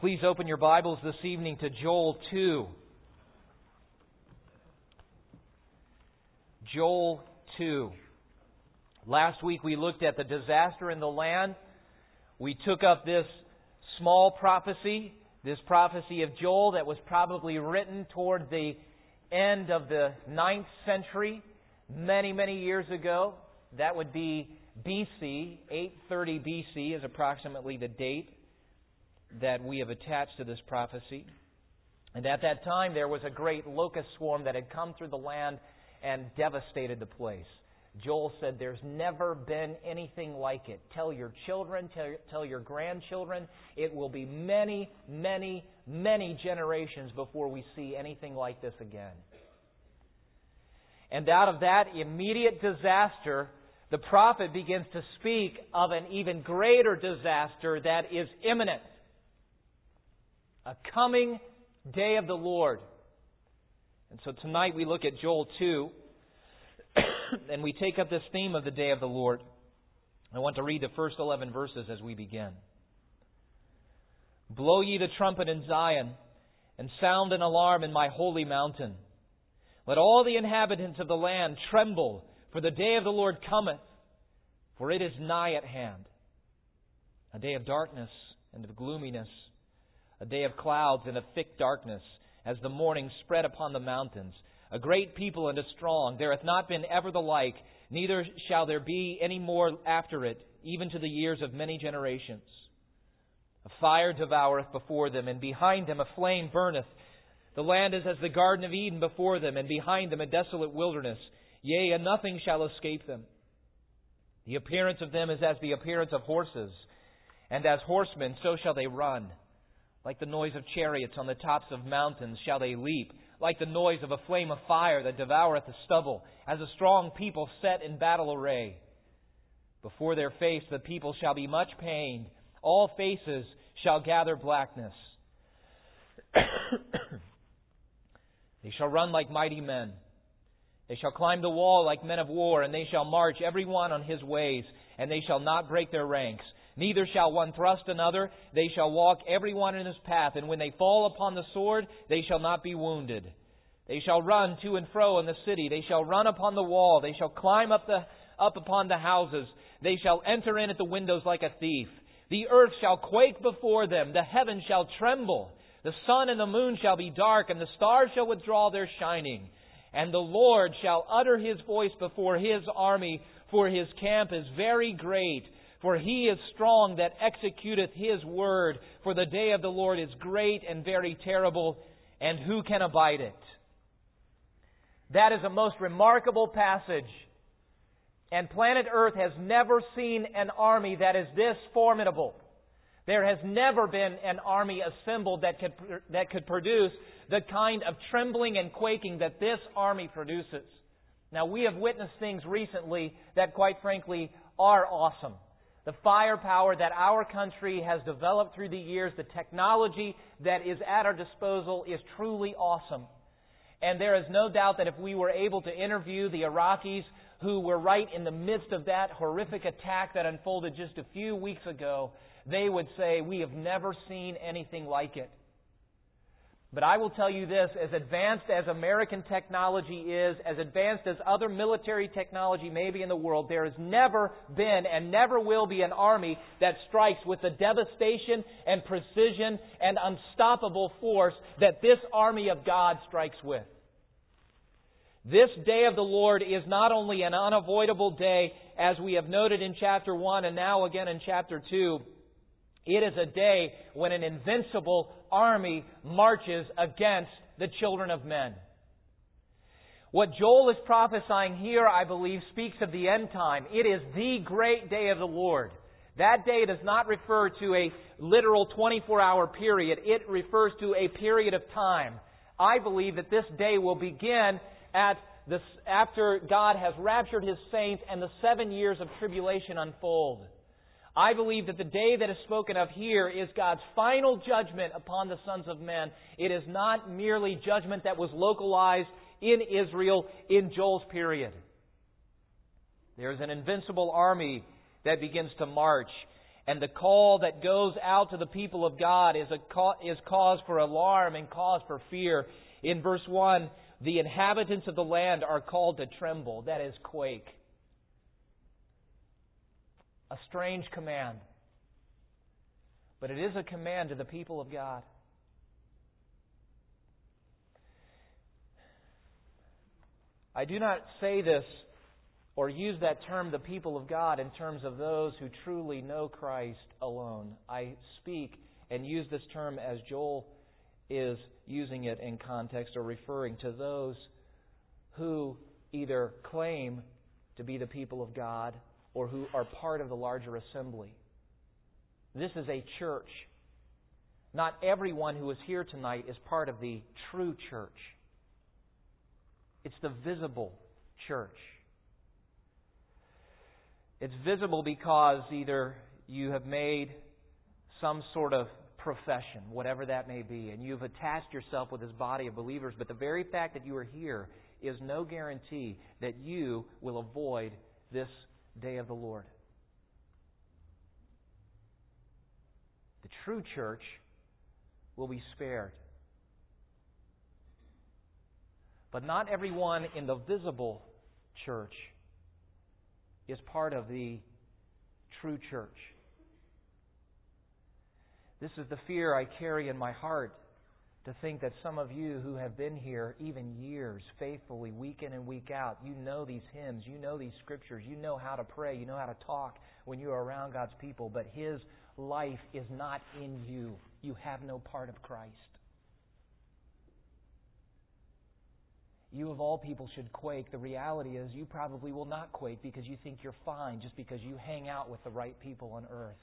Please open your Bibles this evening to Joel 2. Joel 2. Last week we looked at the disaster in the land. We took up this small prophecy, this prophecy of Joel that was probably written toward the end of the 9th century, many, many years ago. That would be BC, 830 BC is approximately the date that we have attached to this prophecy. And at that time there was a great locust swarm that had come through the land and devastated the place. Joel said, there's never been anything like it. Tell your children, tell your grandchildren. It will be many, many, many generations before we see anything like this again. And out of that immediate disaster, the prophet begins to speak of an even greater disaster that is imminent. A coming day of the Lord. And so tonight we look at Joel 2, and we take up this theme of the day of the Lord. I want to read the first 11 verses as we begin. Blow ye the trumpet in Zion, and sound an alarm in my holy mountain. Let all the inhabitants of the land tremble, for the day of the Lord cometh, for it is nigh at hand. A day of darkness and of gloominess, a day of clouds and of thick darkness, as the morning spread upon the mountains. A great people and a strong. There hath not been ever the like, neither shall there be any more after it, even to the years of many generations. A fire devoureth before them, and behind them a flame burneth. The land is as the Garden of Eden before them, and behind them a desolate wilderness. Yea, and nothing shall escape them. The appearance of them is as the appearance of horses, and as horsemen so shall they run. Like the noise of chariots on the tops of mountains shall they leap, like the noise of a flame of fire that devoureth the stubble, as a strong people set in battle array. Before their face the people shall be much pained, all faces shall gather blackness. They shall run like mighty men. They shall climb the wall like men of war, and they shall march every one on his ways, and they shall not break their ranks. Neither shall one thrust another. They shall walk every one in his path. And when they fall upon the sword, they shall not be wounded. They shall run to and fro in the city. They shall run upon the wall. They shall climb up upon the houses. They shall enter in at the windows like a thief. The earth shall quake before them. The heavens shall tremble. The sun and the moon shall be dark, and the stars shall withdraw their shining. And the Lord shall utter his voice before his army, for his camp is very great. For he is strong that executeth his word. For the day of the Lord is great and very terrible, and who can abide it? That is a most remarkable passage. And planet Earth has never seen an army that is this formidable. There has never been an army assembled that could produce the kind of trembling and quaking that this army produces. Now, we have witnessed things recently that, quite frankly, are awesome. The firepower that our country has developed through the years, the technology that is at our disposal is truly awesome. And there is no doubt that if we were able to interview the Iraqis who were right in the midst of that horrific attack that unfolded just a few weeks ago, they would say, we have never seen anything like it. But I will tell you this, as advanced as American technology is, as advanced as other military technology may be in the world, there has never been and never will be an army that strikes with the devastation and precision and unstoppable force that this army of God strikes with. This day of the Lord is not only an unavoidable day, as we have noted in chapter 1 and now again in chapter 2, it is a day when an invincible army marches against the children of men. What Joel is prophesying here, I believe, speaks of the end time. It is the great day of the Lord. That day does not refer to a literal 24-hour period. It refers to a period of time. I believe that this day will begin after God has raptured His saints and the 7 years of tribulation unfold. I believe that the day that is spoken of here is God's final judgment upon the sons of men. It is not merely judgment that was localized in Israel in Joel's period. There is an invincible army that begins to march. And the call that goes out to the people of God is cause for alarm and cause for fear. In verse 1, the inhabitants of the land are called to tremble. That is, quake. A strange command. But it is a command to the people of God. I do not say this or use that term, the people of God, in terms of those who truly know Christ alone. I speak and use this term as Joel is using it in context, or referring to those who either claim to be the people of God or who are part of the larger assembly. This is a church. Not everyone who is here tonight is part of the true church. It's the visible church. It's visible because either you have made some sort of profession, whatever that may be, and you've attached yourself with this body of believers, but the very fact that you are here is no guarantee that you will avoid this day of the Lord. The true church will be spared. But not everyone in the visible church is part of the true church. This is the fear I carry in my heart, to think that some of you who have been here even years, faithfully, week in and week out, you know these hymns, you know these scriptures, you know how to pray, you know how to talk when you are around God's people, but His life is not in you. You have no part of Christ. You of all people should quake. The reality is you probably will not quake because you think you're fine just because you hang out with the right people on earth.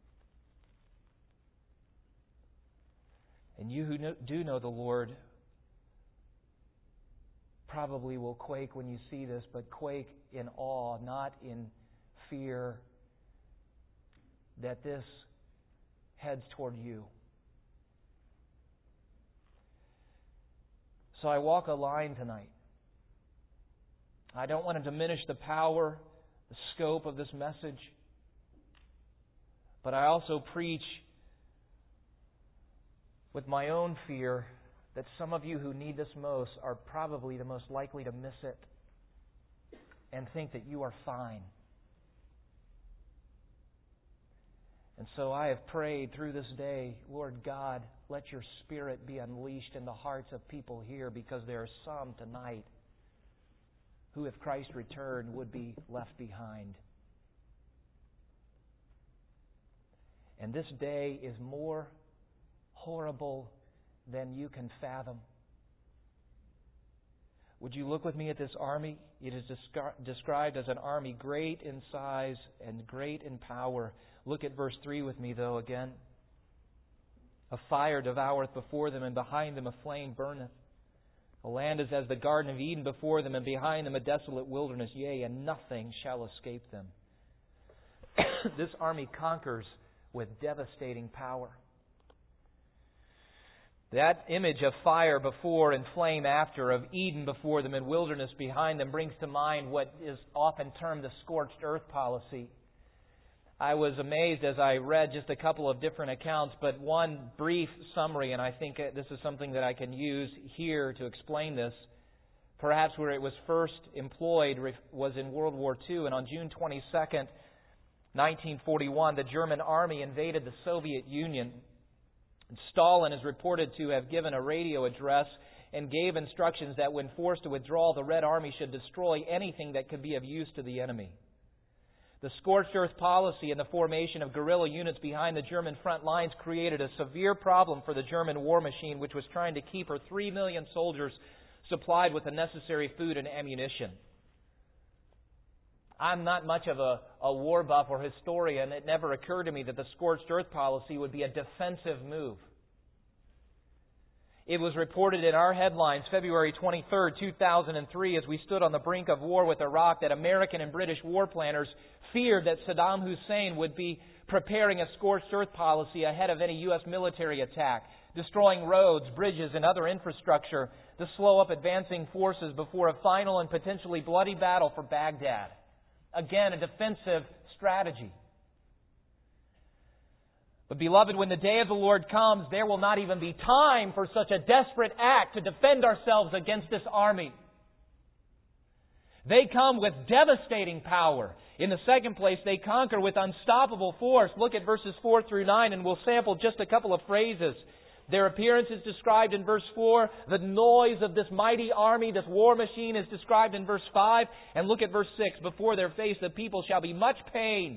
And you who do know the Lord probably will quake when you see this, but quake in awe, not in fear that this heads toward you. So I walk a line tonight. I don't want to diminish the power, the scope of this message, but I also preach with my own fear that some of you who need this most are probably the most likely to miss it and think that you are fine. And so I have prayed through this day, Lord God, let Your Spirit be unleashed in the hearts of people here, because there are some tonight who, if Christ returned, would be left behind. And this day is more horrible than you can fathom. Would you look with me at this army? It is described as an army great in size and great in power. Look at verse 3 with me, though, again. A fire devoureth before them, and behind them a flame burneth. The land is as the Garden of Eden before them, and behind them a desolate wilderness. Yea, and nothing shall escape them. This army conquers with devastating power. That image of fire before and flame after, of Eden before them and wilderness behind them, brings to mind what is often termed the scorched earth policy. I was amazed as I read just a couple of different accounts, but one brief summary, and I think this is something that I can use here to explain this. Perhaps where it was first employed was in World War II, and on June 22nd, 1941, the German army invaded the Soviet Union. Stalin is reported to have given a radio address and gave instructions that when forced to withdraw, the Red Army should destroy anything that could be of use to the enemy. The scorched earth policy and the formation of guerrilla units behind the German front lines created a severe problem for the German war machine, which was trying to keep her 3 million soldiers supplied with the necessary food and ammunition. I'm not much of a war buff or historian. It never occurred to me that the scorched earth policy would be a defensive move. It was reported in our headlines February 23, 2003, as we stood on the brink of war with Iraq, that American and British war planners feared that Saddam Hussein would be preparing a scorched earth policy ahead of any U.S. military attack, destroying roads, bridges, and other infrastructure to slow up advancing forces before a final and potentially bloody battle for Baghdad. Again, a defensive strategy. But beloved, when the day of the Lord comes, there will not even be time for such a desperate act to defend ourselves against this army. They come with devastating power. In the second place, they conquer with unstoppable force. Look at verses 4 through 9, and we'll sample just a couple of phrases. Their appearance is described in verse 4. The noise of this mighty army, this war machine, is described in verse 5. And look at verse 6. Before their face the people shall be much pained.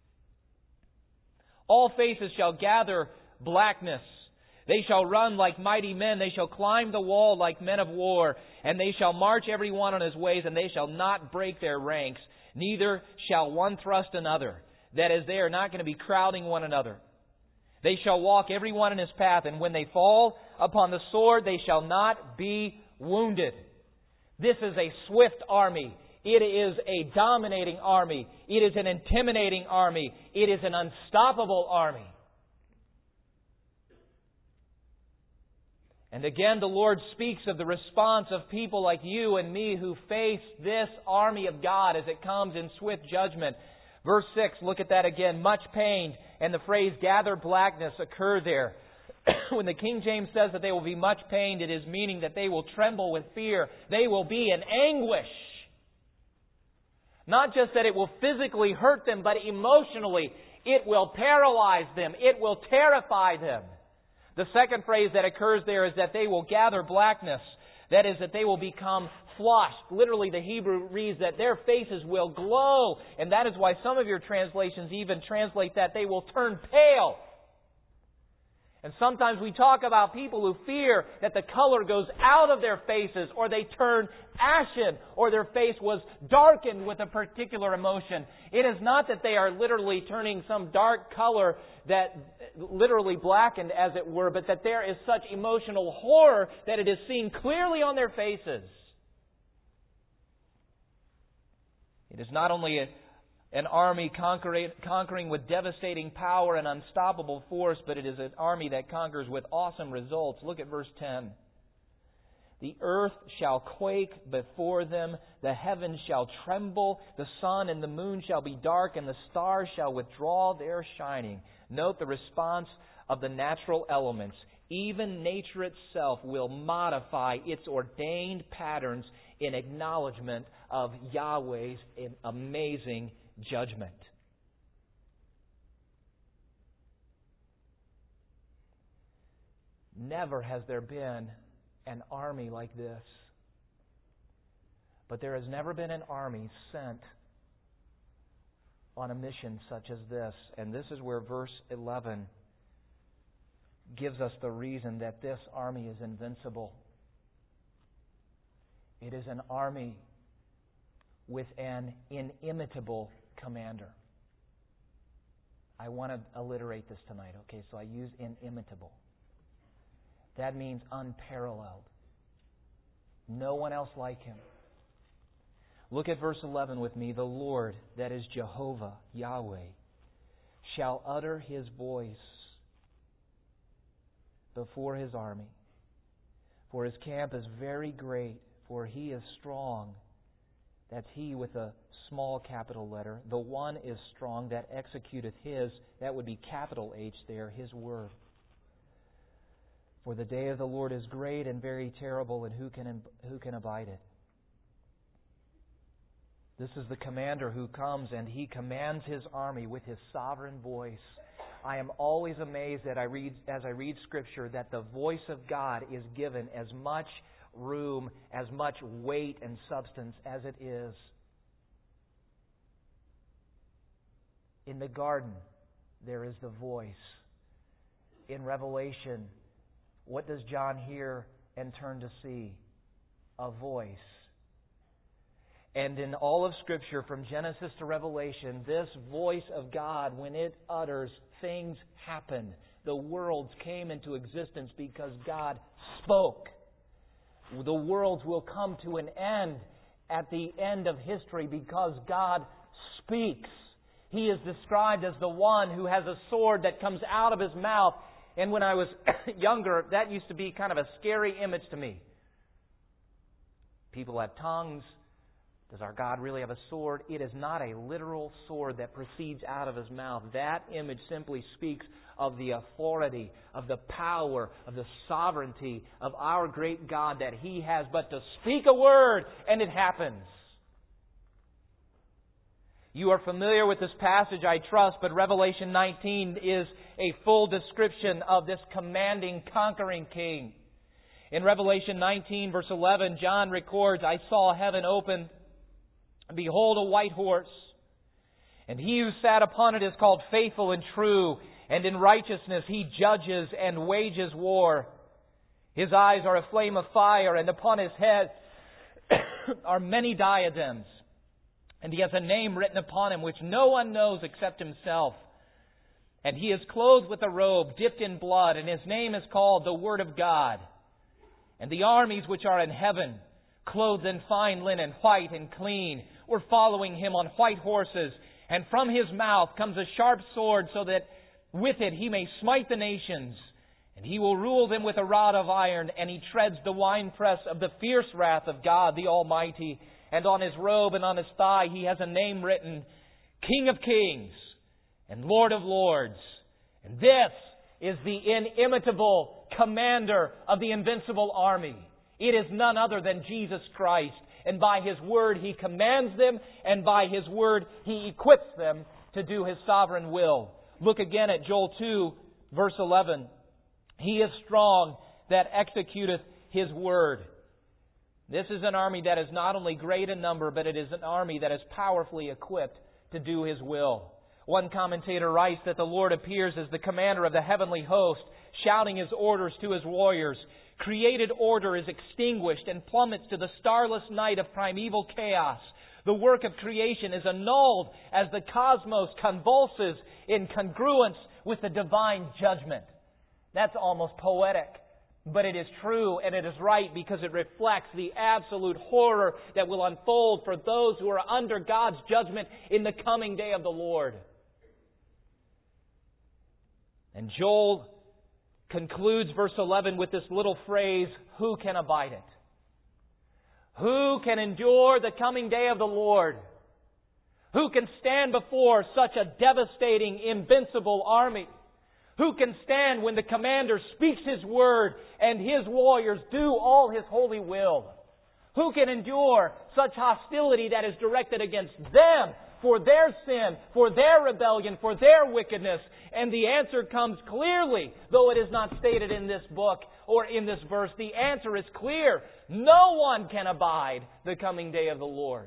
All faces shall gather blackness. They shall run like mighty men. They shall climb the wall like men of war. And they shall march every one on his ways, and they shall not break their ranks. Neither shall one thrust another. That is, they are not going to be crowding one another. They shall walk every one in his path, and when they fall upon the sword, they shall not be wounded. This is a swift army. It is a dominating army. It is an intimidating army. It is an unstoppable army. And again, the Lord speaks of the response of people like you and me who face this army of God as it comes in swift judgment. Verse 6, look at that again. Much pain, and the phrase gather blackness occur there. When the King James says that they will be much pained, it is meaning that they will tremble with fear. They will be in anguish. Not just that it will physically hurt them, but emotionally it will paralyze them. It will terrify them. The second phrase that occurs there is that they will gather blackness. That is, that they will become flushed. Literally, the Hebrew reads that their faces will glow. And that is why some of your translations even translate that they will turn pale. And sometimes we talk about people who fear that the color goes out of their faces, or they turn ashen, or their face was darkened with a particular emotion. It is not that they are literally turning some dark color that literally blackened, as it were, but that there is such emotional horror that it is seen clearly on their faces. It is not only an army conquering with devastating power and unstoppable force, but it is an army that conquers with awesome results. Look at verse 10. The earth shall quake before them, the heavens shall tremble, the sun and the moon shall be dark, and the stars shall withdraw their shining. Note the response of the natural elements. Even nature itself will modify its ordained patterns in acknowledgement of Yahweh's amazing judgment. Never has there been an army like this. But there has never been an army sent on a mission such as this. And this is where verse 11 gives us the reason that this army is invincible. It is an army with an inimitable commander. I want to alliterate this tonight, okay? So I use inimitable. That means unparalleled. No one else like him. Look at verse 11 with me. The Lord, that is Jehovah, Yahweh, shall utter His voice before His army. For His camp is very great, for He is strong. That's He with a small capital letter. The one is strong that executeth His, that would be capital H there, His word. For the day of the Lord is great and very terrible, and who can abide it? This is the commander who comes and he commands his army with his sovereign voice. I am always amazed as I read Scripture that the voice of God is given as much room, as much weight and substance as it is. In the garden, there is the voice. In Revelation, what does John hear and turn to see? A voice. And in all of Scripture, from Genesis to Revelation, this voice of God, when it utters, things happen. The worlds came into existence because God spoke. The worlds will come to an end at the end of history because God speaks. He is described as the one who has a sword that comes out of his mouth. And when I was younger, that used to be kind of a scary image to me. People have tongues. Does our God really have a sword? It is not a literal sword that proceeds out of His mouth. That image simply speaks of the authority, of the power, of the sovereignty of our great God, that He has but to speak a word and it happens. You are familiar with this passage, I trust, but Revelation 19 is a full description of this commanding, conquering King. In Revelation 19, verse 11, John records, I saw heaven open, and behold, a white horse. And He who sat upon it is called Faithful and True, and in righteousness He judges and wages war. His eyes are a flame of fire, and upon His head are many diadems. And He has a name written upon Him which no one knows except Himself. And He is clothed with a robe dipped in blood, and His name is called the Word of God. And the armies which are in heaven, clothed in fine linen, white and clean, were following Him on white horses. And from His mouth comes a sharp sword, so that with it He may smite the nations. And He will rule them with a rod of iron, and He treads the winepress of the fierce wrath of God the Almighty. And on His robe and on His thigh He has a name written, King of Kings and Lord of Lords. And this is the inimitable commander of the invincible army. It is none other than Jesus Christ. And by His word He commands them, and by His word He equips them to do His sovereign will. Look again at Joel 2, verse 11. He is strong that executeth His word. This is an army that is not only great in number, but it is an army that is powerfully equipped to do His will. One commentator writes that the Lord appears as the commander of the heavenly host, shouting His orders to His warriors. Created order is extinguished and plummets to the starless night of primeval chaos. The work of creation is annulled as the cosmos convulses in congruence with the divine judgment. That's almost poetic. But it is true and it is right, because it reflects the absolute horror that will unfold for those who are under God's judgment in the coming day of the Lord. And Joel concludes verse 11 with this little phrase, who can abide it? Who can endure the coming day of the Lord? Who can stand before such a devastating, invincible army? Who can stand when the commander speaks His word and His warriors do all His holy will? Who can endure such hostility that is directed against them for their sin, for their rebellion, for their wickedness? And the answer comes clearly, though it is not stated in this book or in this verse. The answer is clear. No one can abide the coming day of the Lord.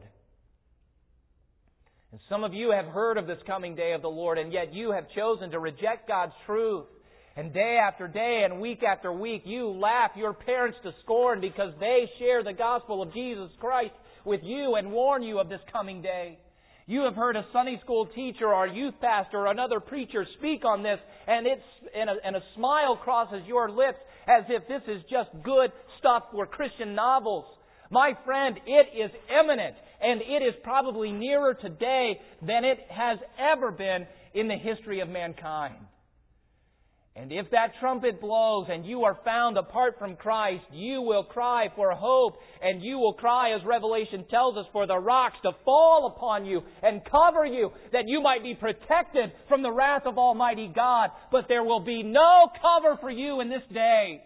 And some of you have heard of this coming day of the Lord, and yet you have chosen to reject God's truth. And day after day and week after week, you laugh your parents to scorn because they share the gospel of Jesus Christ with you and warn you of this coming day. You have heard a Sunday school teacher or a youth pastor or another preacher speak on this, and a smile crosses your lips as if this is just good stuff for Christian novels. My friend, it is imminent, and it is probably nearer today than it has ever been in the history of mankind. And if that trumpet blows and you are found apart from Christ, you will cry for hope, and you will cry, as Revelation tells us, for the rocks to fall upon you and cover you, that you might be protected from the wrath of Almighty God. But there will be no cover for you in this day.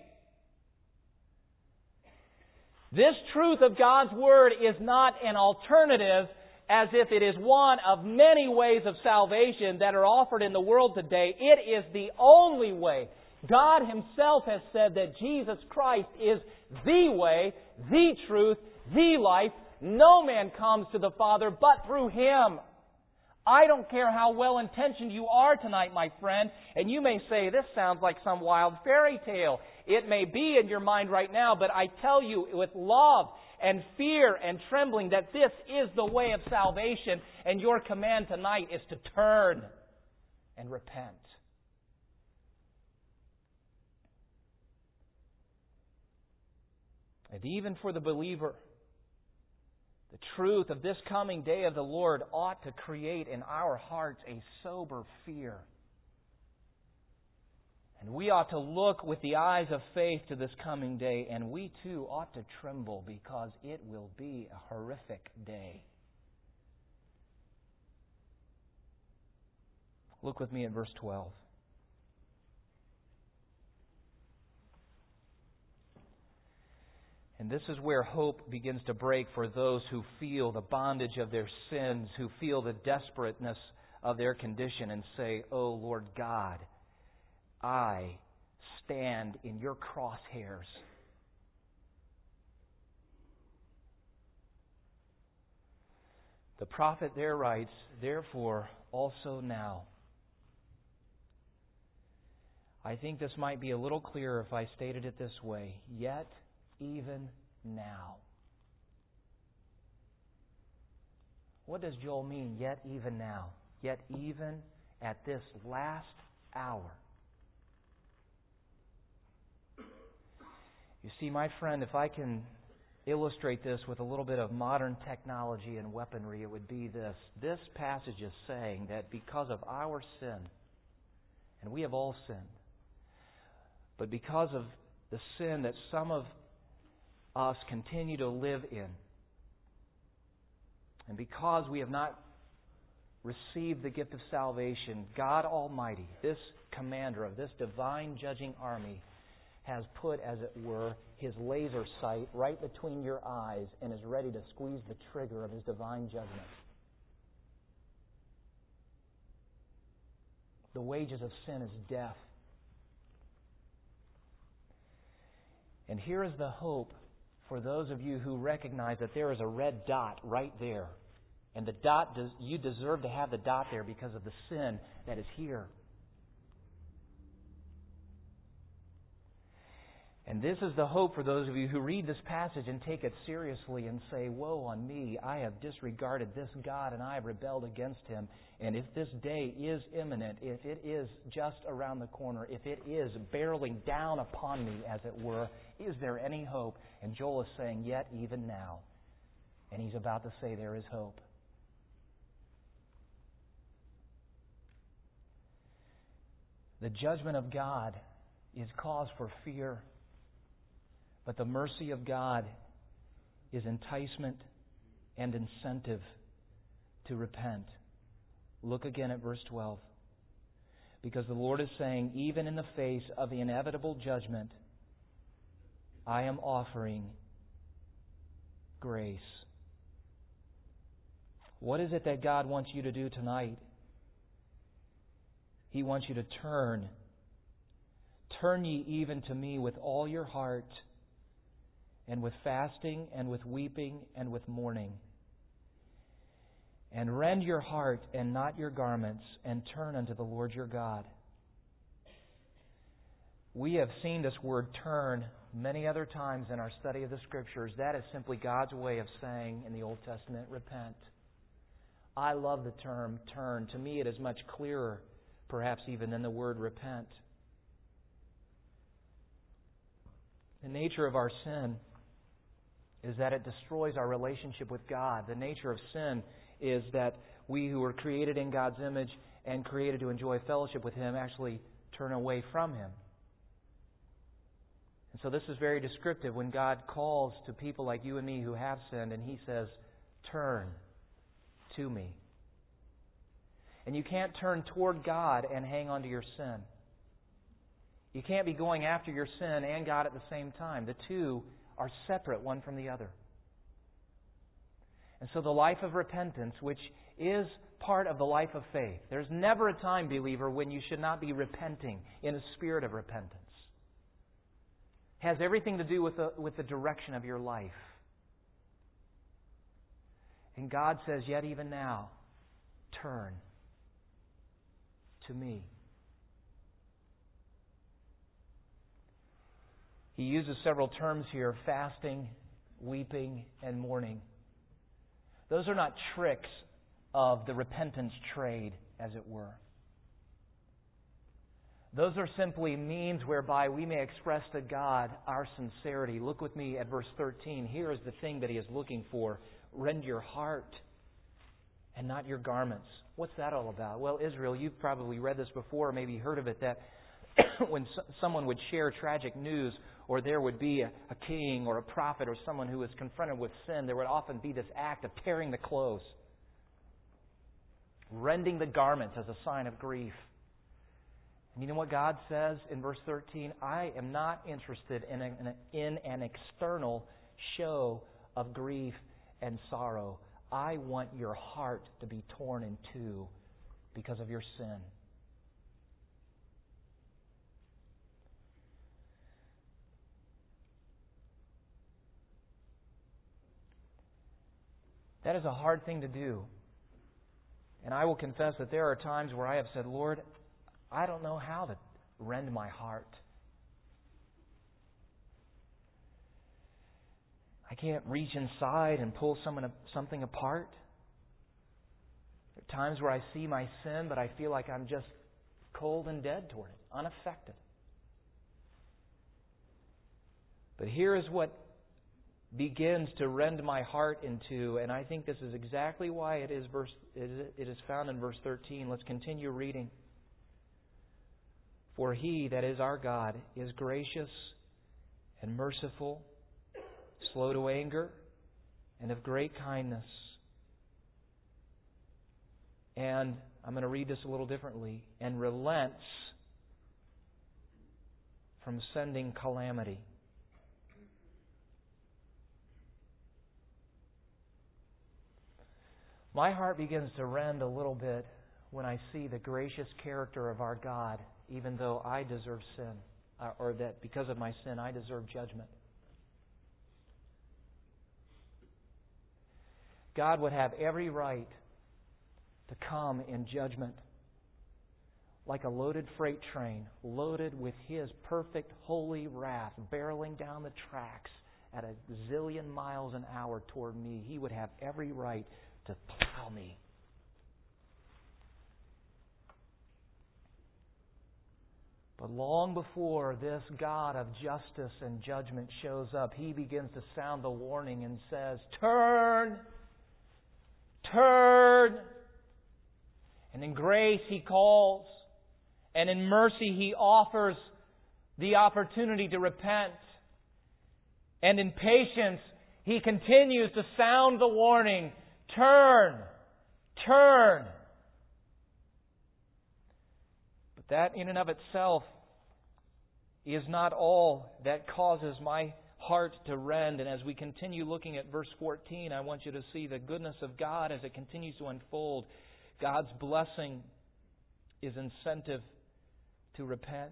This truth of God's Word is not an alternative, as if it is one of many ways of salvation that are offered in the world today. It is the only way. God Himself has said that Jesus Christ is the way, the truth, the life. No man comes to the Father but through Him. I don't care how well-intentioned you are tonight, my friend, and you may say, this sounds like some wild fairy tale. It may be in your mind right now, but I tell you with love and fear and trembling that this is the way of salvation, and your command tonight is to turn and repent. And even for the believer, the truth of this coming day of the Lord ought to create in our hearts a sober fear. And we ought to look with the eyes of faith to this coming day, and we too ought to tremble because it will be a horrific day. Look with me at verse 12. And this is where hope begins to break for those who feel the bondage of their sins, who feel the desperateness of their condition and say, "Oh, Lord God, I stand in your crosshairs." The prophet there writes, "Therefore, also now." I think this might be a little clearer if I stated it this way. Yet, even now. What does Joel mean, yet even now? Yet even at this last hour. You see, my friend, if I can illustrate this with a little bit of modern technology and weaponry, it would be this. This passage is saying that because of our sin, and we have all sinned, but because of the sin that some of us continue to live in, and because we have not received the gift of salvation, God Almighty, this commander of this divine judging army, has put, as it were, His laser sight right between your eyes and is ready to squeeze the trigger of His divine judgment. The wages of sin is death. And here is the hope for those of you who recognize that there is a red dot right there. And the dot, you deserve to have the dot there because of the sin that is here. And this is the hope for those of you who read this passage and take it seriously and say, "Woe on me, I have disregarded this God and I have rebelled against Him. And if this day is imminent, if it is just around the corner, if it is barreling down upon me, as it were, is there any hope?" And Joel is saying, "Yet even now." And he's about to say there is hope. The judgment of God is cause for fear. But the mercy of God is enticement and incentive to repent. Look again at verse 12. Because the Lord is saying, even in the face of the inevitable judgment, I am offering grace. What is it that God wants you to do tonight? He wants you to turn. Turn ye even to me with all your heart, and with fasting, and with weeping, and with mourning. And rend your heart and not your garments, and turn unto the Lord your God. We have seen this word turn many other times in our study of the Scriptures. That is simply God's way of saying in the Old Testament, repent. I love the term turn. To me it is much clearer, perhaps even than the word repent. The nature of our sin is that it destroys our relationship with God. The nature of sin is that we who were created in God's image and created to enjoy fellowship with Him actually turn away from Him. And so this is very descriptive when God calls to people like you and me who have sinned, and He says, turn to me. And you can't turn toward God and hang on to your sin. You can't be going after your sin and God at the same time. The two are separate one from the other. And so the life of repentance, which is part of the life of faith, there's never a time, believer, when you should not be repenting in a spirit of repentance. It has everything to do with the direction of your life. And God says, yet even now, turn to me. He uses several terms here, fasting, weeping, and mourning. Those are not tricks of the repentance trade, as it were. Those are simply means whereby we may express to God our sincerity. Look with me at verse 13. Here is the thing that He is looking for. Rend your heart and not your garments. What's that all about? Well, Israel, you've probably read this before or maybe heard of it, that when someone would share tragic news, or there would be a king or a prophet or someone who was confronted with sin, there would often be this act of tearing the clothes. rending the garments as a sign of grief. And you know what God says in verse 13? I am not interested in an external show of grief and sorrow. I want your heart to be torn in two because of your sin. That is a hard thing to do. And I will confess that there are times where I have said, Lord, I don't know how to rend my heart. I can't reach inside and pull something apart. There are times where I see my sin, but I feel like I'm just cold and dead toward it, unaffected. But here is what begins to rend my heart into, and I think this is exactly why it is found in verse 13. Let's continue reading. For He, that is our God, is gracious and merciful, slow to anger, and of great kindness. And I'm going to read this a little differently. And relents from sending calamity. My heart begins to rend a little bit when I see the gracious character of our God, even though I deserve sin, or that because of my sin I deserve judgment. God would have every right to come in judgment like a loaded freight train, loaded with His perfect holy wrath, barreling down the tracks at a zillion miles an hour toward me. He would have every right to plow me. But long before this God of justice and judgment shows up, He begins to sound the warning and says, turn! Turn! And in grace He calls, and in mercy He offers the opportunity to repent. And in patience He continues to sound the warning, turn! Turn! But that in and of itself is not all that causes my heart to rend. And as we continue looking at verse 14, I want you to see the goodness of God as it continues to unfold. God's blessing is incentive to repent.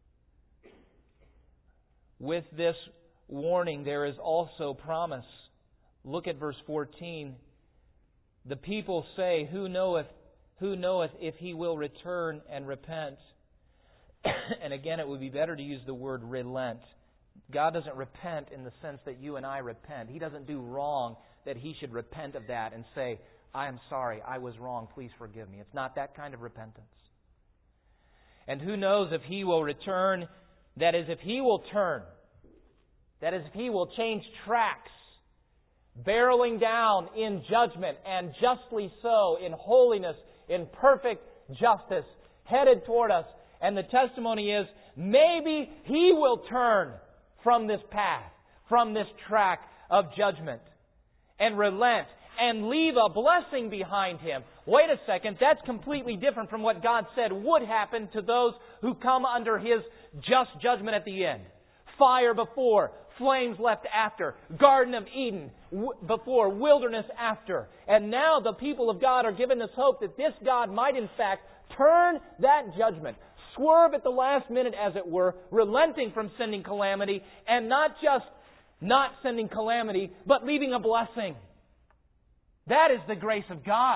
With this warning, there is also promise. Look at verse 14. The people say, Who knoweth if he will return and repent? And again, it would be better to use the word relent. God doesn't repent in the sense that you and I repent. He doesn't do wrong that He should repent of that and say, I am sorry, I was wrong, please forgive me. It's not that kind of repentance. And who knows if He will return, that is, if He will turn, that is, if He will change tracks, barreling down in judgment, and justly so, in holiness, in perfect justice, headed toward us. And the testimony is, maybe He will turn from this path, from this track of judgment, and relent, and leave a blessing behind Him. Wait a second, that's completely different from what God said would happen to those who come under His just judgment at the end. Fire before, flames left after, Garden of Eden before, wilderness after. And now the people of God are given this hope that this God might in fact turn that judgment, swerve at the last minute as it were, relenting from sending calamity, and not just not sending calamity, but leaving a blessing. That is the grace of God.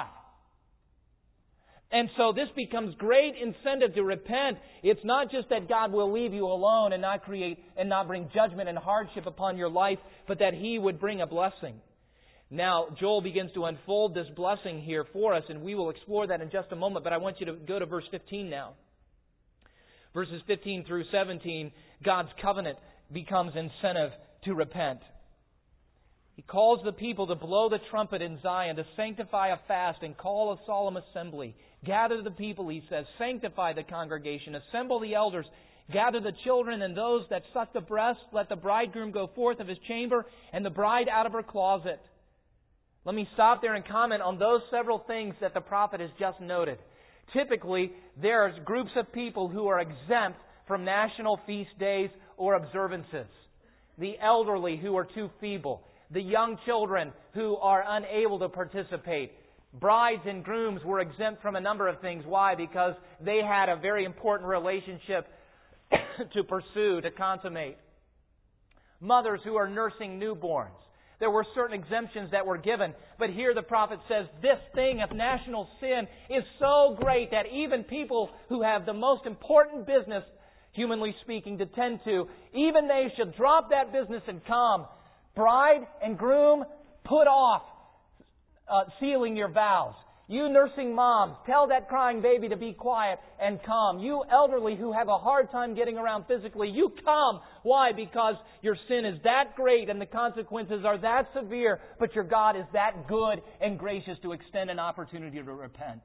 And so this becomes great incentive to repent. It's not just that God will leave you alone and not bring judgment and hardship upon your life, but that He would bring a blessing. Now, Joel begins to unfold this blessing here for us, and we will explore that in just a moment, but I want you to go to verse 15 now. Verses 15 through 17, God's covenant becomes incentive to repent. He calls the people to blow the trumpet in Zion, to sanctify a fast and call a solemn assembly. Gather the people, He says, sanctify the congregation, assemble the elders, gather the children and those that suck the breast. Let the bridegroom go forth of his chamber and the bride out of her closet. Let me stop there and comment on those several things that the prophet has just noted. Typically, there's groups of people who are exempt from national feast days or observances. The elderly who are too feeble. The young children who are unable to participate. Brides and grooms were exempt from a number of things. Why? Because they had a very important relationship to pursue, to consummate. Mothers who are nursing newborns. There were certain exemptions that were given. But here the prophet says this thing of national sin is so great that even people who have the most important business, humanly speaking, to tend to, even they should drop that business and come. Bride and groom, put off sealing your vows. You nursing moms, tell that crying baby to be quiet and come. You elderly who have a hard time getting around physically, you come. Why? Because your sin is that great and the consequences are that severe, but your God is that good and gracious to extend an opportunity to repent.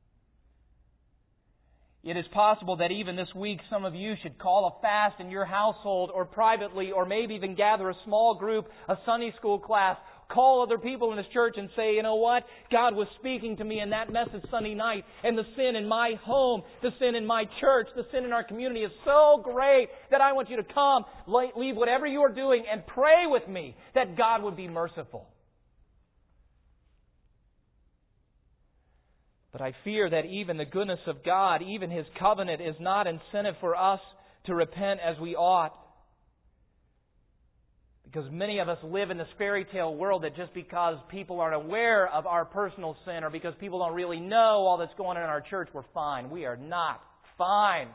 It is possible that even this week some of you should call a fast in your household or privately, or maybe even gather a small group, a Sunday school class. Call other people in this church and say, you know what? God was speaking to me in that message Sunday night, and the sin in my home, the sin in my church, the sin in our community is so great that I want you to come, leave whatever you are doing, and pray with me that God would be merciful. But I fear that even the goodness of God, even His covenant, is not incentive for us to repent as we ought. Because many of us live in this fairy tale world that just because people aren't aware of our personal sin or because people don't really know all that's going on in our church, we're fine. We are not fine.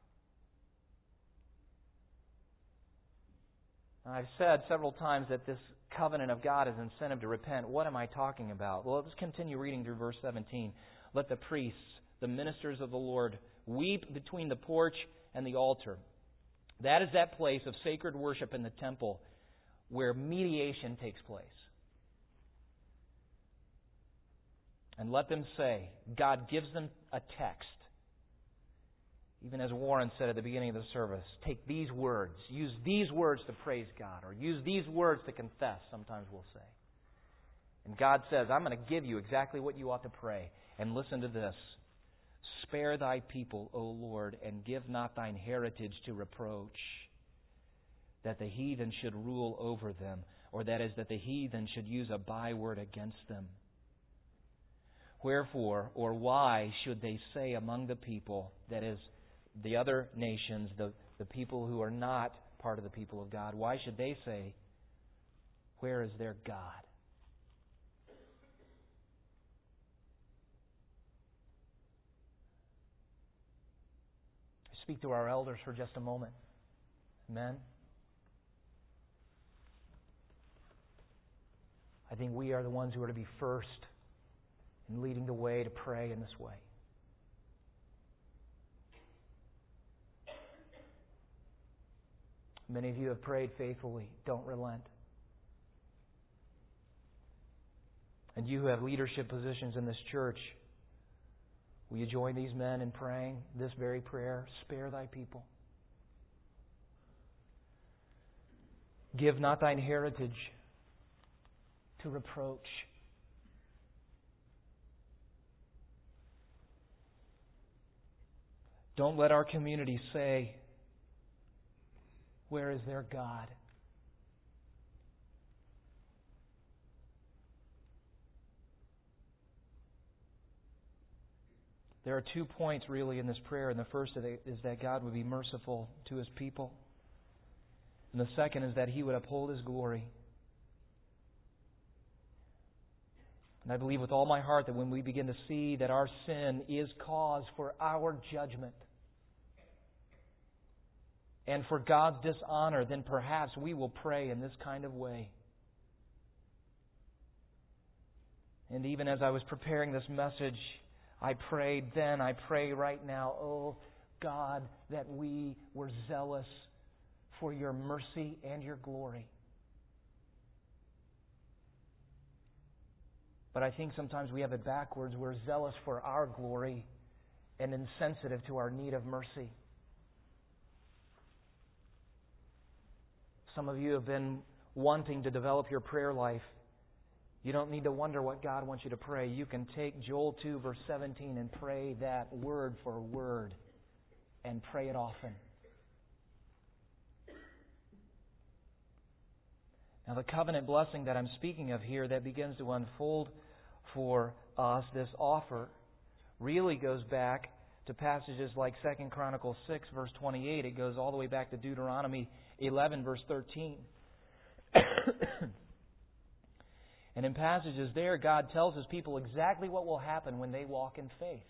I've said several times that this covenant of God is incentive to repent. What am I talking about? Well, let's continue reading through verse 17. Let the priests, the ministers of the Lord, weep between the porch and the altar. That is that place of sacred worship in the temple where mediation takes place. And let them say, God gives them a text. Even as Warren said at the beginning of the service, take these words, use these words to praise God, or use these words to confess, sometimes we'll say. And God says, I'm going to give you exactly what you ought to pray. And listen to this. Spare thy people, O Lord, and give not thine heritage to reproach, that the heathen should rule over them, or that is, that the heathen should use a byword against them. Wherefore, or why should they say among the people, that is, the other nations, the people who are not part of the people of God, why should they say, where is their God? I speak to our elders for just a moment. Amen. I think we are the ones who are to be first in leading the way to pray in this way. Many of you have prayed faithfully. Don't relent. And you who have leadership positions in this church, will you join these men in praying this very prayer? Spare thy people. Give not thine heritage to reproach. Don't let our community say, where is their God? There are 2 points really in this prayer. And the first is that God would be merciful to His people. And the second is that He would uphold His glory. And I believe with all my heart that when we begin to see that our sin is cause for our judgment and for God's dishonor, then perhaps we will pray in this kind of way. And even as I was preparing this message, I prayed then, I pray right now, oh God, that we were zealous for your mercy and your glory. But I think sometimes we have it backwards. We're zealous for our glory and insensitive to our need of mercy. Some of you have been wanting to develop your prayer life, You don't need to wonder what God wants you to pray. You can take Joel 2, verse 17, and pray that word for word. And pray it often. Now, the covenant blessing that I'm speaking of here that begins to unfold for us, this offer, really goes back to passages like 2 Chronicles 6, verse 28. It goes all the way back to Deuteronomy 11, verse 13. And in passages there, God tells His people exactly what will happen when they walk in faith.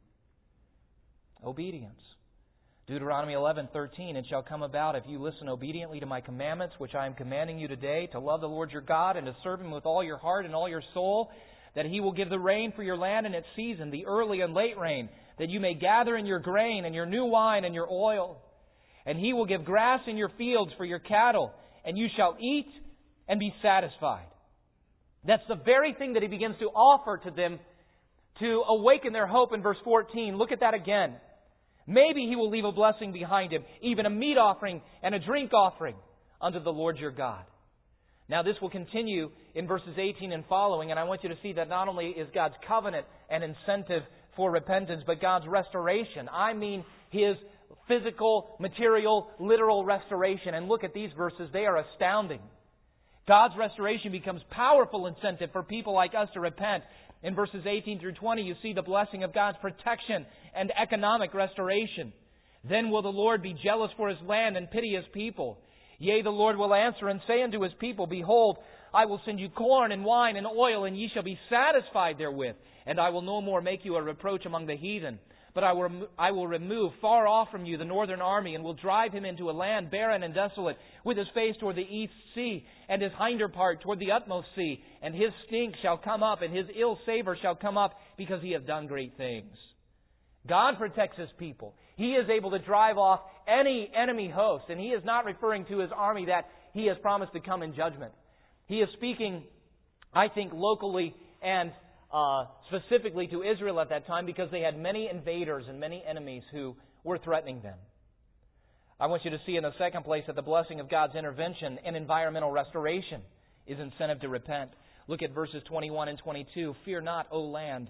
Obedience. Deuteronomy 11:13, it shall come about if you listen obediently to my commandments, which I am commanding you today, to love the Lord your God and to serve Him with all your heart and all your soul, that He will give the rain for your land in its season, the early and late rain, that you may gather in your grain and your new wine and your oil. And He will give grass in your fields for your cattle, and you shall eat and be satisfied. That's the very thing that He begins to offer to them to awaken their hope in verse 14. Look at that again. Maybe He will leave a blessing behind Him, even a meat offering and a drink offering unto the Lord your God. Now this will continue in verses 18 and following, and I want you to see that not only is God's covenant an incentive for repentance, but God's restoration. I mean His physical, material, literal restoration. And look at these verses, they are astounding. God's restoration becomes powerful incentive for people like us to repent. In verses 18 through 20, you see the blessing of God's protection and economic restoration. Then will the Lord be jealous for His land and pity His people. Yea, the Lord will answer and say unto His people, Behold, I will send you corn and wine and oil, and ye shall be satisfied therewith. And I will no more make you a reproach among the heathen. But I will remove far off from you the northern army, and will drive him into a land barren and desolate, with his face toward the east sea, and his hinder part toward the utmost sea. And his stink shall come up, and his ill savor shall come up, because he hath done great things. God protects His people. He is able to drive off any enemy host, and He is not referring to His army that He has promised to come in judgment. He is speaking, I think, locally and specifically to Israel at that time, because they had many invaders and many enemies who were threatening them. I want you to see in the second place that the blessing of God's intervention and environmental restoration is incentive to repent. Look at verses 21 and 22. Fear not, O land.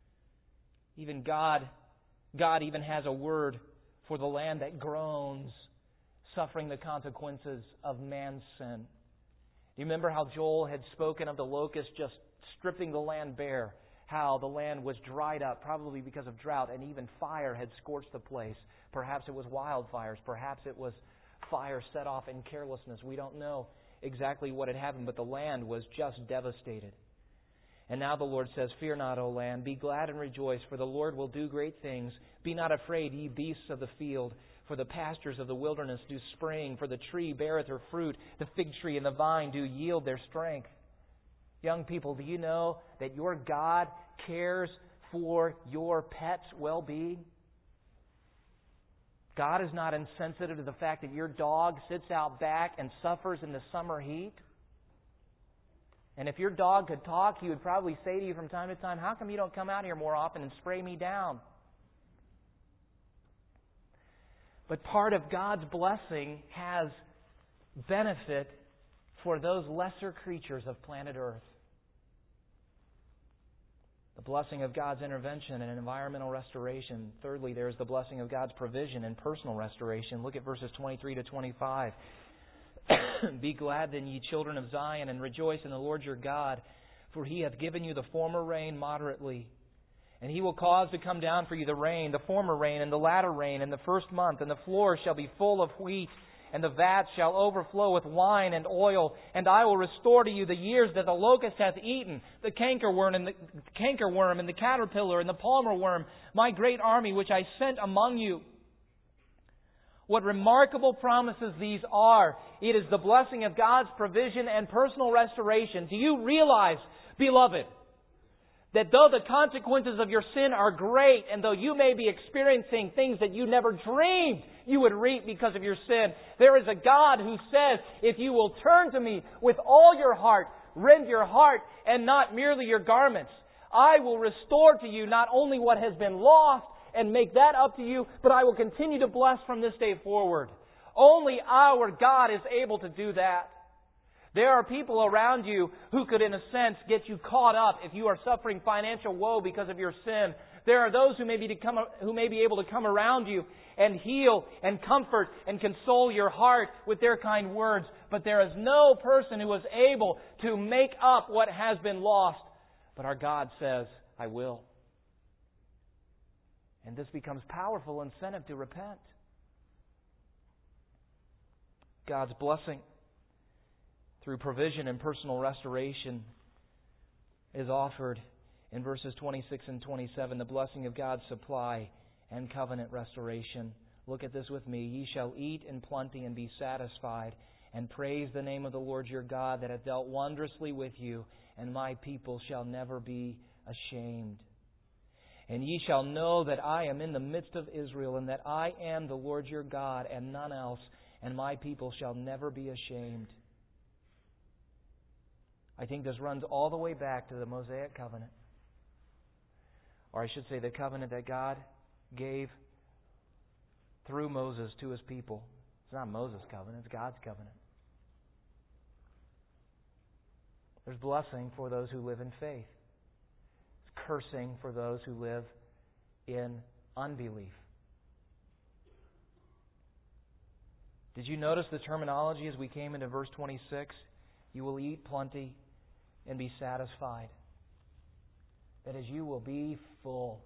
Even God even has a word for the land that groans, suffering the consequences of man's sin. Do you remember how Joel had spoken of the locust just stripping the land bare? How the land was dried up, probably because of drought, and even fire had scorched the place. Perhaps it was wildfires. Perhaps it was fire set off in carelessness. We don't know exactly what had happened, but the land was just devastated. And now the Lord says, Fear not, O land, be glad and rejoice, for the Lord will do great things. Be not afraid, ye beasts of the field, for the pastures of the wilderness do spring, for the tree beareth her fruit, the fig tree and the vine do yield their strength. Young people, do you know that your God cares for your pet's well-being? God is not insensitive to the fact that your dog sits out back and suffers in the summer heat. And if your dog could talk, he would probably say to you from time to time, How come you don't come out here more often and spray me down? But part of God's blessing has benefit for those lesser creatures of planet Earth. The blessing of God's intervention and environmental restoration. Thirdly, there is the blessing of God's provision and personal restoration. Look at verses 23 to 25. Be glad then, ye children of Zion, and rejoice in the Lord your God, for He hath given you the former rain moderately. And He will cause to come down for you the rain, the former rain, and the latter rain, in the first month. And the floor shall be full of wheat, and the vats shall overflow with wine and oil. And I will restore to you the years that the locust hath eaten, the cankerworm and the caterpillar and the palmer worm, my great army which I sent among you. What remarkable promises these are. It is the blessing of God's provision and personal restoration. Do you realize, beloved, that though the consequences of your sin are great, and though you may be experiencing things that you never dreamed you would reap because of your sin, there is a God who says, if you will turn to me with all your heart, rend your heart and not merely your garments, I will restore to you not only what has been lost and make that up to you, but I will continue to bless from this day forward. Only our God is able to do that. There are people around you who could, in a sense, get you caught up if you are suffering financial woe because of your sin. There are those who may be able to come around you and heal and comfort and console your heart with their kind words. But there is no person who is able to make up what has been lost. But our God says, I will. And this becomes powerful incentive to repent. God's blessing through provision and personal restoration is offered in verses 26 and 27, the blessing of God's supply and covenant restoration. Look at this with me. Ye shall eat in plenty and be satisfied, and praise the name of the Lord your God that hath dealt wondrously with you, and my people shall never be ashamed. And ye shall know that I am in the midst of Israel, and that I am the Lord your God, and none else, and my people shall never be ashamed. I think this runs all the way back to the Mosaic covenant. Or I should say the covenant that God gave through Moses to His people. It's not Moses' covenant, it's God's covenant. There's blessing for those who live in faith. It's cursing for those who live in unbelief. Did you notice the terminology as we came into verse 26? You will eat plenty and be satisfied. That is, you will be full.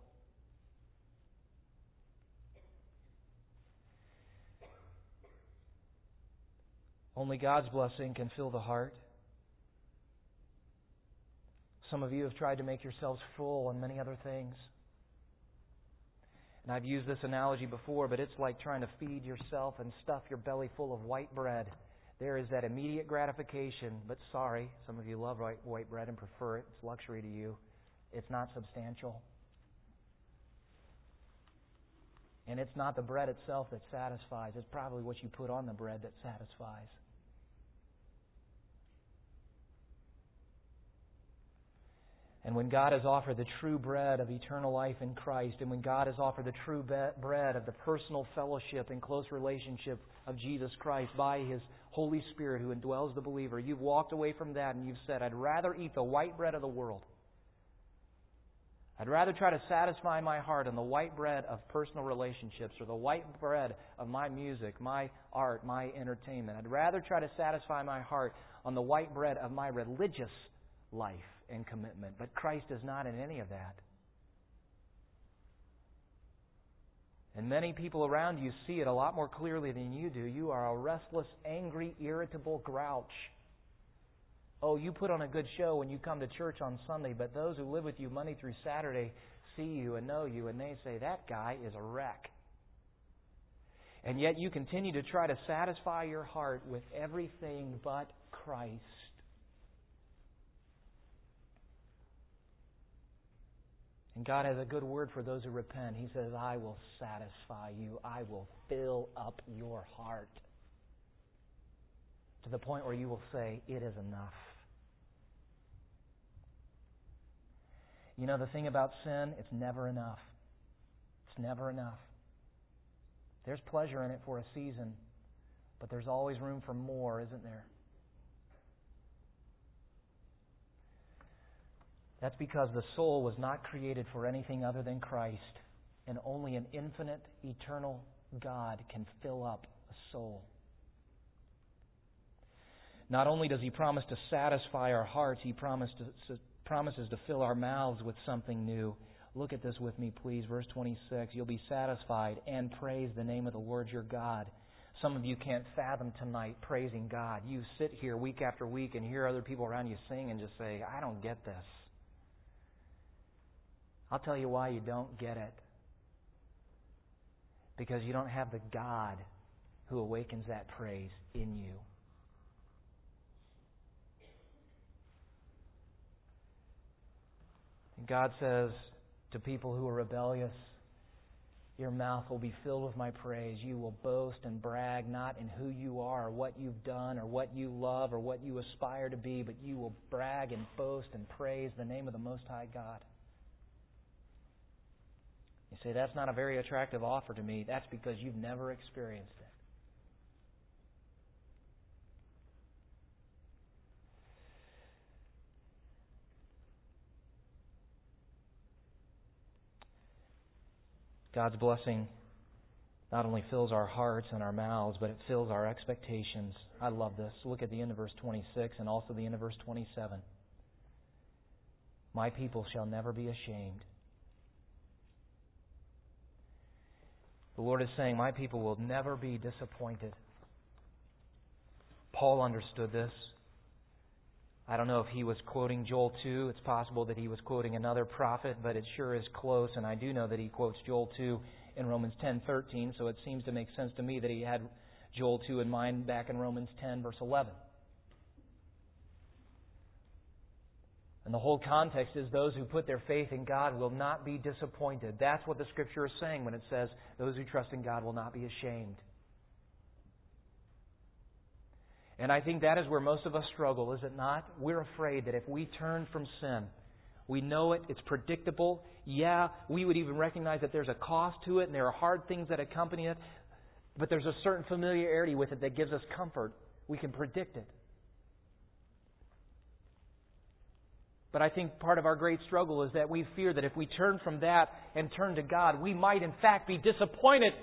Only God's blessing can fill the heart. Some of you have tried to make yourselves full on many other things. And I've used this analogy before, but it's like trying to feed yourself and stuff your belly full of white bread. There is that immediate gratification, but sorry, some of you love white bread and prefer it. It's luxury to you. It's not substantial. And it's not the bread itself that satisfies. It's probably what you put on the bread that satisfies. And when God has offered the true bread of eternal life in Christ, and when God has offered the true bread of the personal fellowship and close relationship of Jesus Christ by His Holy Spirit who indwells the believer, you've walked away from that and you've said, I'd rather eat the white bread of the world. I'd rather try to satisfy my heart on the white bread of personal relationships or the white bread of my music, my art, my entertainment. I'd rather try to satisfy my heart on the white bread of my religious life and commitment. But Christ is not in any of that. And many people around you see it a lot more clearly than you do. You are a restless, angry, irritable grouch. Oh, you put on a good show when you come to church on Sunday, but those who live with you Monday through Saturday see you and know you, and they say, that guy is a wreck. And yet you continue to try to satisfy your heart with everything but Christ. And God has a good word for those who repent. He says, I will satisfy you. I will fill up your heart to the point where you will say, it is enough. You know, the thing about sin, it's never enough. It's never enough. There's pleasure in it for a season, but there's always room for more, isn't there? That's because the soul was not created for anything other than Christ, and only an infinite, eternal God can fill up a soul. Not only does He promise to satisfy our hearts, He promises to fill our mouths with something new. Look at this with me, please. Verse 26, you'll be satisfied and praise the name of the Lord your God. Some of you can't fathom tonight praising God. You sit here week after week and hear other people around you sing and just say, I don't get this. I'll tell you why you don't get it. Because you don't have the God who awakens that praise in you. And God says to people who are rebellious, your mouth will be filled with my praise. You will boast and brag not in who you are or what you've done or what you love or what you aspire to be, but you will brag and boast and praise the name of the Most High God. You say, that's not a very attractive offer to me. That's because you've never experienced it. God's blessing not only fills our hearts and our mouths, but it fills our expectations. I love this. Look at the end of verse 26 and also the end of verse 27. My people shall never be ashamed. The Lord is saying, my people will never be disappointed. Paul understood this. I don't know if he was quoting Joel 2. It's possible that he was quoting another prophet, but it sure is close. And I do know that he quotes Joel 2 in Romans 10:13, so it seems to make sense to me that he had Joel 2 in mind back in Romans 10, verse 11. And the whole context is those who put their faith in God will not be disappointed. That's what the Scripture is saying when it says those who trust in God will not be ashamed. And I think that is where most of us struggle, is it not? We're afraid that if we turn from sin, we know it, it's predictable. Yeah, we would even recognize that there's a cost to it and there are hard things that accompany it. But there's a certain familiarity with it that gives us comfort. We can predict it. But I think part of our great struggle is that we fear that if we turn from that and turn to God, we might in fact be disappointed.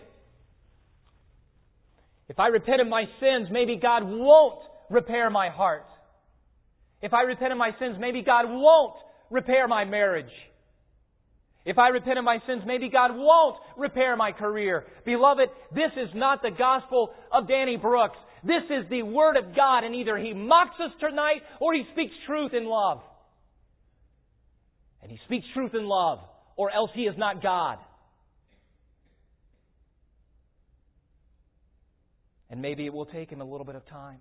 If I repent of my sins, maybe God won't repair my heart. If I repent of my sins, maybe God won't repair my marriage. If I repent of my sins, maybe God won't repair my career. Beloved, this is not the gospel of Danny Brooks. This is the Word of God, and either He mocks us tonight or He speaks truth in love. And He speaks truth in love, or else He is not God. And maybe it will take Him a little bit of time.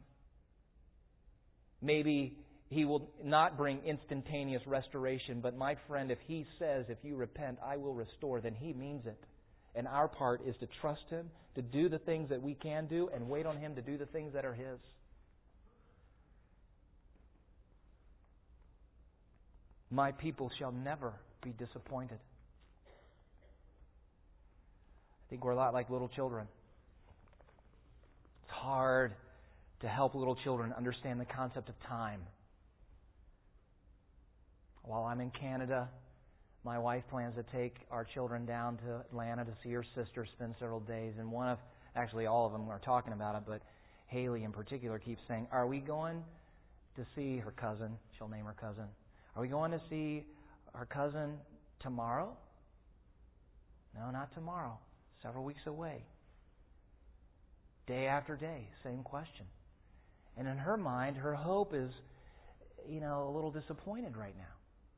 Maybe He will not bring instantaneous restoration. But my friend, if He says, if you repent, I will restore, then He means it. And our part is to trust Him, to do the things that we can do, and wait on Him to do the things that are His. My people shall never be disappointed. I think we're a lot like little children. It's hard to help little children understand the concept of time. While I'm in Canada, my wife plans to take our children down to Atlanta to see her sister, spend several days. And actually all of them are talking about it, but Haley in particular keeps saying, are we going to see her cousin? She'll name her cousin. Are we going to see our cousin tomorrow? No, not tomorrow. Several weeks away. Day after day, same question. And in her mind, her hope is, a little disappointed right now.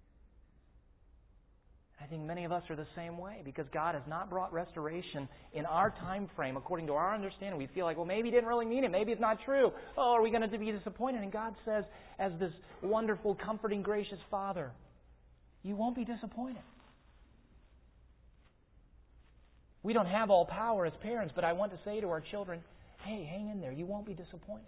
I think many of us are the same way because God has not brought restoration in our time frame according to our understanding. We feel like, well, maybe He didn't really mean it. Maybe it's not true. Oh, are we going to be disappointed? And God says, as this wonderful, comforting, gracious Father, you won't be disappointed. We don't have all power as parents, but I want to say to our children, hey, hang in there. You won't be disappointed.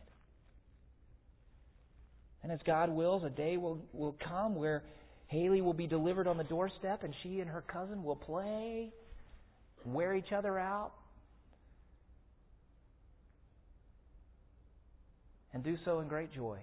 And as God wills, a day will come where Haley will be delivered on the doorstep and she and her cousin will play, wear each other out, and do so in great joy.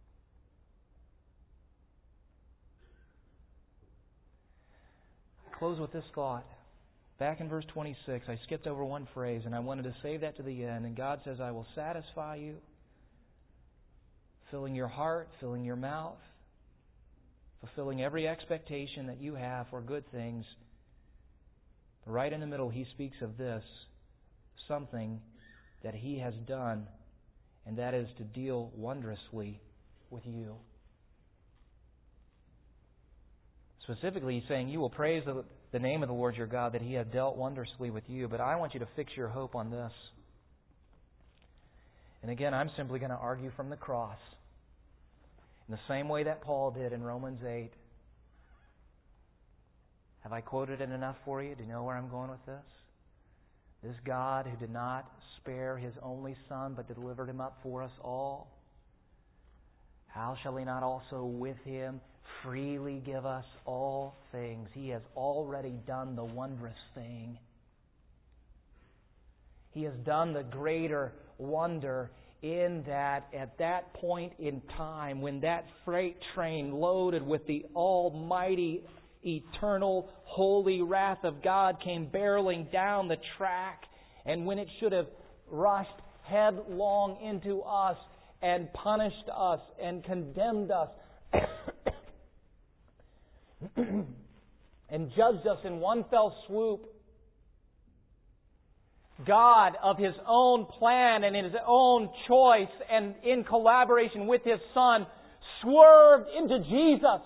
I close with this thought. Back in verse 26, I skipped over one phrase and I wanted to save that to the end. And God says, I will satisfy you, filling your heart, filling your mouth, fulfilling every expectation that you have for good things. But right in the middle, He speaks of this, something that He has done, and that is to deal wondrously with you. Specifically, He's saying, you will praise the name of the Lord your God, that He has dealt wondrously with you. But I want you to fix your hope on this. And again, I'm simply going to argue from the cross. In the same way that Paul did in Romans 8. Have I quoted it enough for you? Do you know where I'm going with this? This God who did not spare His only Son, but delivered Him up for us all, how shall He not also with Him freely give us all things? He has already done the wondrous thing. He has done the greater wonder in that at that point in time when that freight train loaded with the almighty eternal, holy wrath of God came barreling down the track, and when it should have rushed headlong into us and punished us and condemned us and judged us in one fell swoop, God, of His own plan and in His own choice and in collaboration with His Son, swerved into Jesus.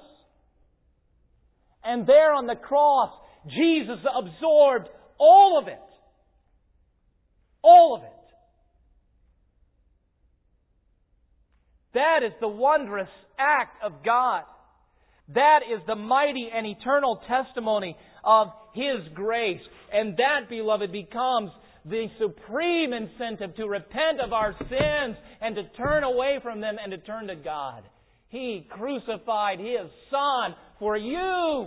And there on the cross, Jesus absorbed all of it. All of it. That is the wondrous act of God. That is the mighty and eternal testimony of His grace. And that, beloved, becomes the supreme incentive to repent of our sins and to turn away from them and to turn to God. He crucified His Son for you.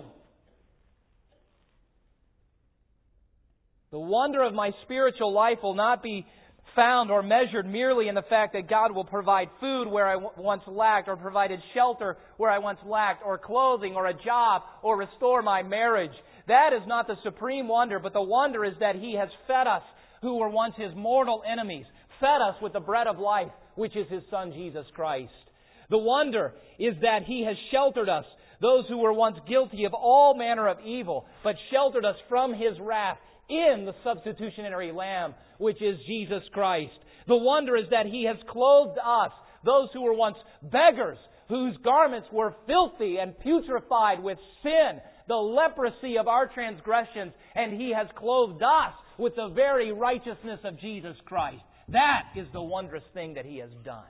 The wonder of my spiritual life will not be found or measured merely in the fact that God will provide food where I once lacked, or provided shelter where I once lacked, or clothing, or a job, or restore my marriage. That is not the supreme wonder, but the wonder is that He has fed us, who were once His mortal enemies, fed us with the bread of life, which is His Son, Jesus Christ. The wonder is that He has sheltered us, those who were once guilty of all manner of evil, but sheltered us from His wrath in the substitutionary Lamb, which is Jesus Christ. The wonder is that He has clothed us, those who were once beggars, whose garments were filthy and putrefied with sin, the leprosy of our transgressions, and He has clothed us with the very righteousness of Jesus Christ. That is the wondrous thing that He has done.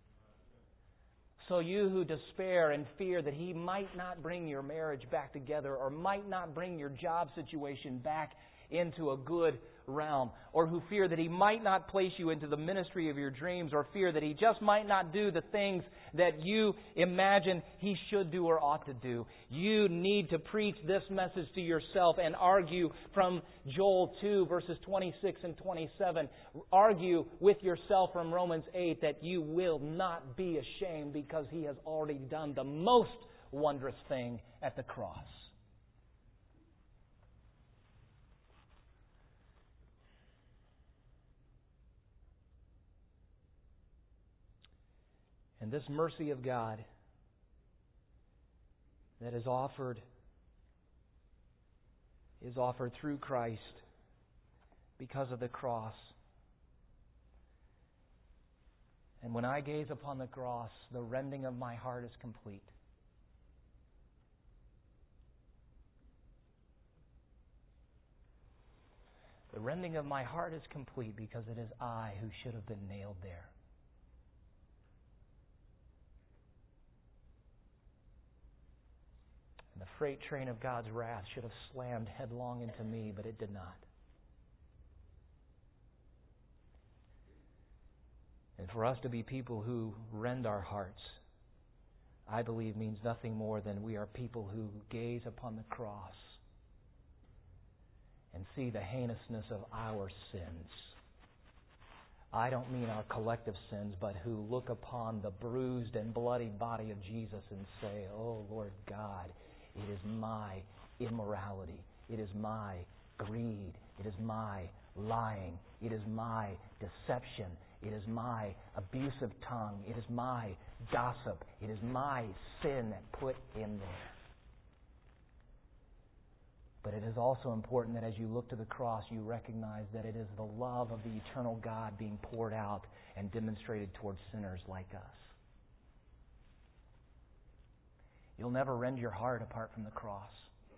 So you who despair and fear that He might not bring your marriage back together, or might not bring your job situation back into a good realm, or who fear that He might not place you into the ministry of your dreams, or fear that He just might not do the things that you imagine He should do or ought to do. You need to preach this message to yourself and argue from Joel 2 verses 26 and 27. Argue with yourself from Romans 8 that you will not be ashamed, because He has already done the most wondrous thing at the cross. And this mercy of God that is offered through Christ because of the cross. And when I gaze upon the cross, the rending of my heart is complete. The rending of my heart is complete because it is I who should have been nailed there. The freight train of God's wrath should have slammed headlong into me, but it did not. And for us to be people who rend our hearts, I believe means nothing more than we are people who gaze upon the cross and see the heinousness of our sins. I don't mean our collective sins, but who look upon the bruised and bloody body of Jesus and say, "Oh, Lord God, it is my immorality. It is my greed. It is my lying. It is my deception. It is my abusive tongue. It is my gossip. It is my sin that put in there." But it is also important that as you look to the cross, you recognize that it is the love of the eternal God being poured out and demonstrated towards sinners like us. You'll never rend your heart apart from the cross.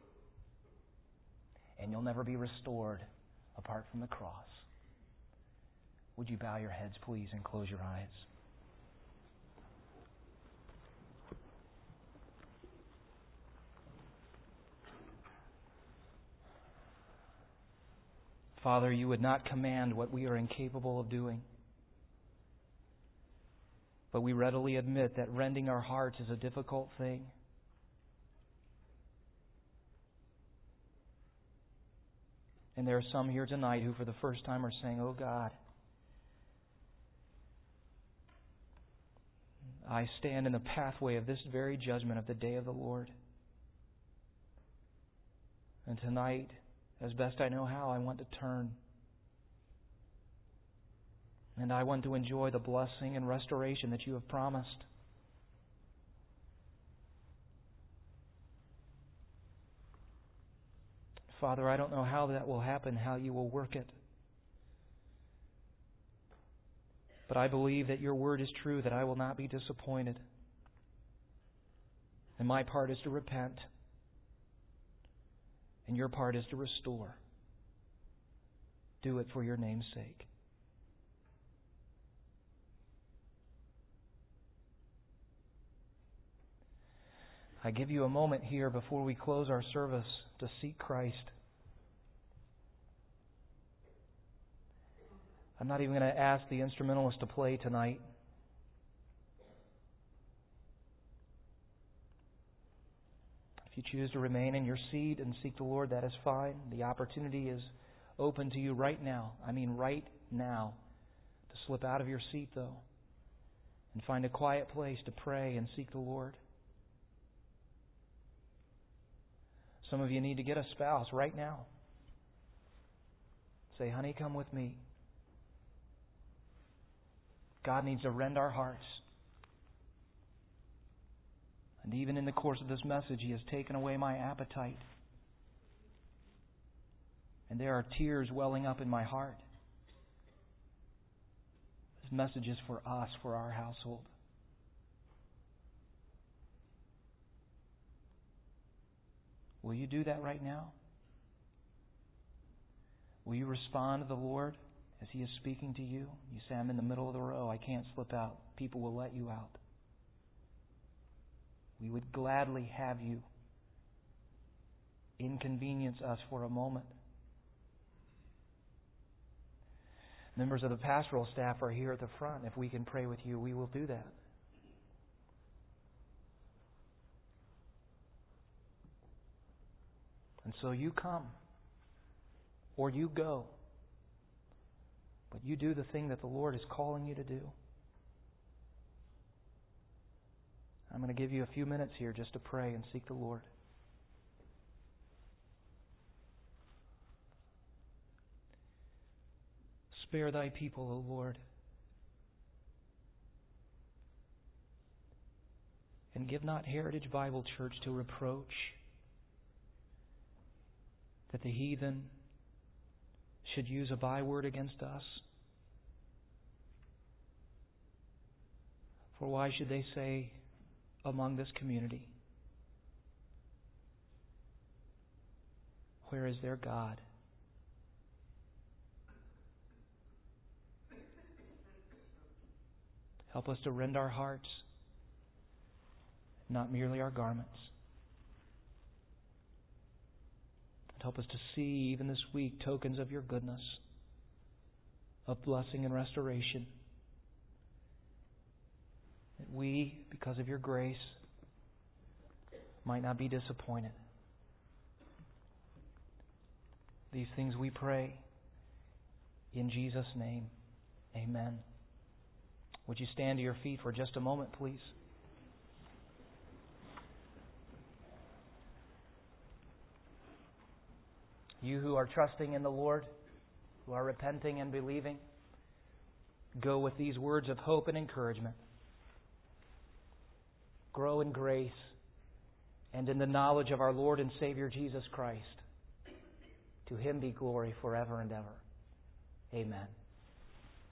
And you'll never be restored apart from the cross. Would you bow your heads, please, and close your eyes? Father, you would not command what we are incapable of doing. But we readily admit that rending our hearts is a difficult thing. And there are some here tonight who for the first time are saying, "Oh God, I stand in the pathway of this very judgment of the day of the Lord. And tonight, as best I know how, I want to turn. And I want to enjoy the blessing and restoration that You have promised. Father, I don't know how that will happen, how You will work it. But I believe that Your word is true, that I will not be disappointed. And my part is to repent. And Your part is to restore. Do it for Your name's sake. I give you a moment here before we close our service to seek Christ. I'm not even going to ask the instrumentalist to play tonight. If you choose to remain in your seat and seek the Lord, that is fine. The opportunity is open to you right now. I mean right now. To slip out of your seat, though, and find a quiet place to pray and seek the Lord. Some of you need to get a spouse right now. Say, honey, come with me. God needs to rend our hearts. And even in the course of this message, He has taken away my appetite. And there are tears welling up in my heart. This message is for us, for our household. Will you do that right now? Will you respond to the Lord as He is speaking to you? You say, I'm in the middle of the row. I can't slip out. People will let you out. We would gladly have you inconvenience us for a moment. Members of the pastoral staff are here at the front. If we can pray with you, we will do that. And so you come, or you go, but you do the thing that the Lord is calling you to do. I'm going to give you a few minutes here just to pray and seek the Lord. Spare Thy people, O Lord, and give not Heritage Bible Church to reproach that the heathen should use a byword against us. For why should they say among this community, where is their God? Help us to rend our hearts, not merely our garments. Help us to see, even this week, tokens of Your goodness, of blessing and restoration. That we, because of Your grace, might not be disappointed. These things we pray in Jesus' name. Amen. Would you stand to your feet for just a moment, please? You who are trusting in the Lord, who are repenting and believing, go with these words of hope and encouragement. Grow in grace and in the knowledge of our Lord and Savior Jesus Christ. To Him be glory forever and ever. Amen.